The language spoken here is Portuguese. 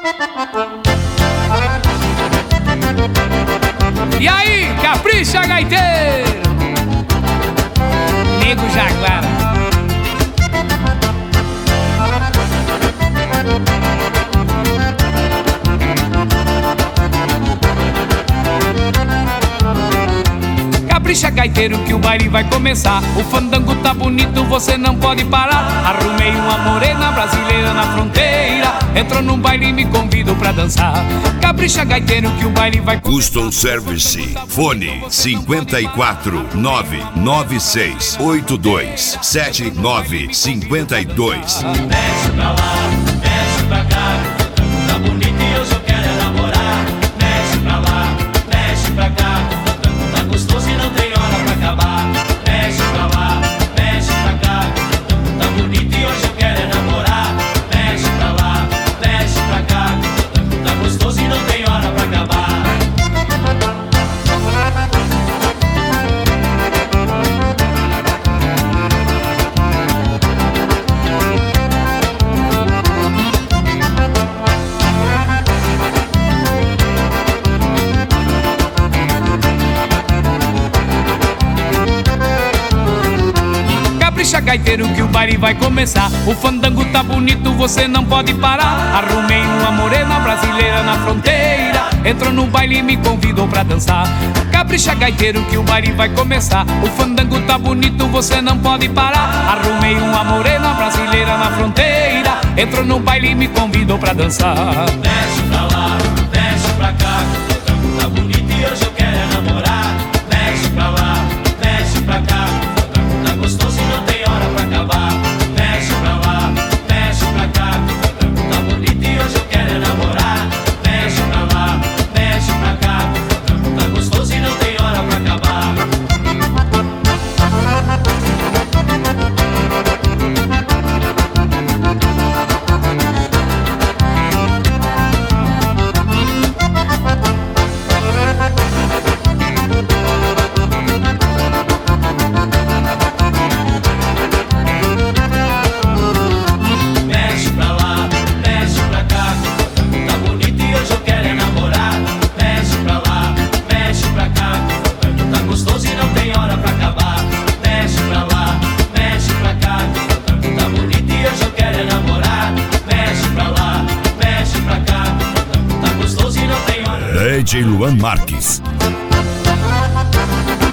E aí, capricha, gaiteiro! Nego Jaguar. Capricha, gaiteiro, que o baile vai começar. O fandango tá bonito, você não pode parar. Arrumei uma morena brasileira na fronteira. Entrou no baile e me convidou pra dançar. Capricha, gaiteiro, que o baile vai começar. Custom Service. Fone 54 996 82 79 52. Mexe pra lá, mexe pra cá. Tá bonito e hoje eu quero namorar. Mexe pra lá, mexe pra cá. Tá gostoso e não tem hora pra acabar. Mexe pra lá, mexe pra cá. Tá bonito e hoje eu quero namorar. Mexe pra lá, mexe pra cá. Tá gostoso e não tem hora pra acabar. Capricha, gaiteiro, que o baile vai começar. O fandango tá bonito, você não pode parar. Arrumei uma morena brasileira na fronteira. Entrou no baile e me convidou pra dançar. Capricha, gaiteiro, que o baile vai começar. O fandango tá bonito, você não pode parar. Arrumei uma morena brasileira na fronteira. Entrou no baile e me convidou pra dançar. Mexe pra lá, mexe pra cá. Tá bonito e hoje eu quero namorar. Mexe pra lá, mexe pra cá. Tá gostoso e não tem hora pra acabar. Mexe pra lá, mexe pra cá. Tá bonito e hoje eu quero namorar. Mexe pra lá, mexe pra cá. Tá gostoso e não tem hora pra acabar. Mexe pra lá, mexe pra cá. Tá bonito e hoje eu quero namorar. Mexe pra lá, mexe pra cá. Tá gostoso e não tem hora pra acabar. Mexe pra lá, mexe pra cá. Tá bonito e hoje eu quero namorar. Mexe pra lá, mexe pra cá. Tá gostoso e não tem hora. DJ Luan Marques.